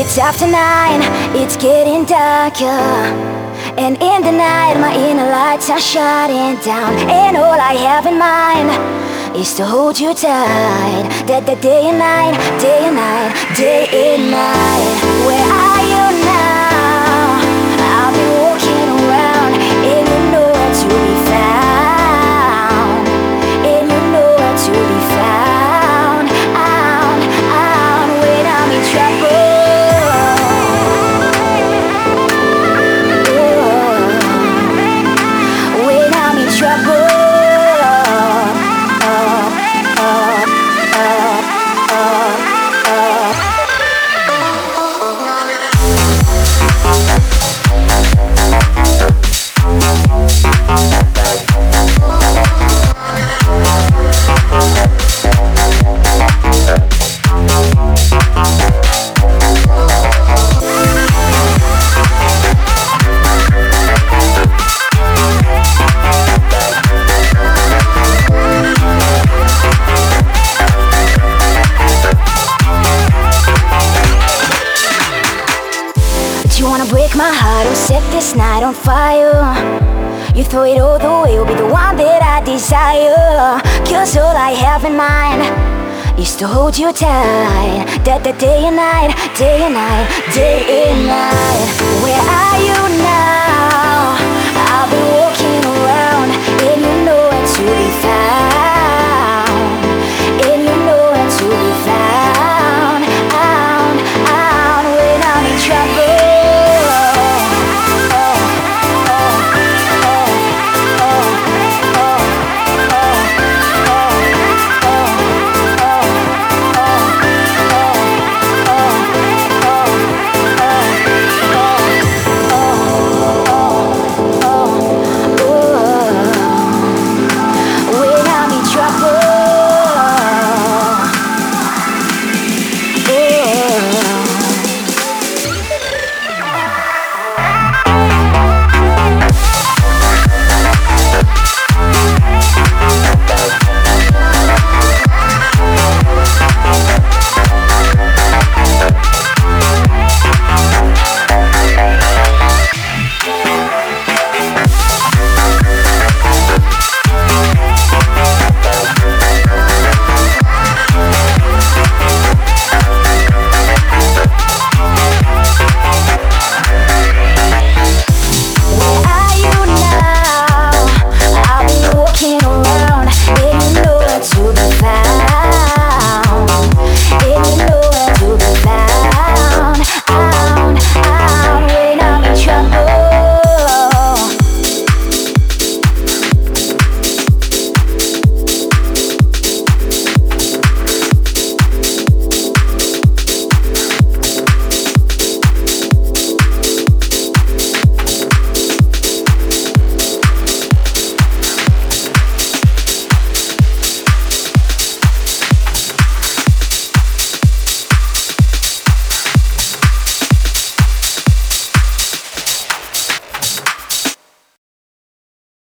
It's after 9, it's getting darker, and in the night my inner lights are shutting down, and all I have in mind is to hold you tight. That day and night, day and night, day and night. Where are you now? I've been walking around, and you know where to be found, and you know where to be found. Out when I'm in trouble. You wanna break my heart or set this night on fire? You throw it all the way, you'll be the one that I desire. 'Cause all I have in mind is to hold you tight. That day and night, day and night, day and night. Where are you now? I've been walking around, and you know where to be found.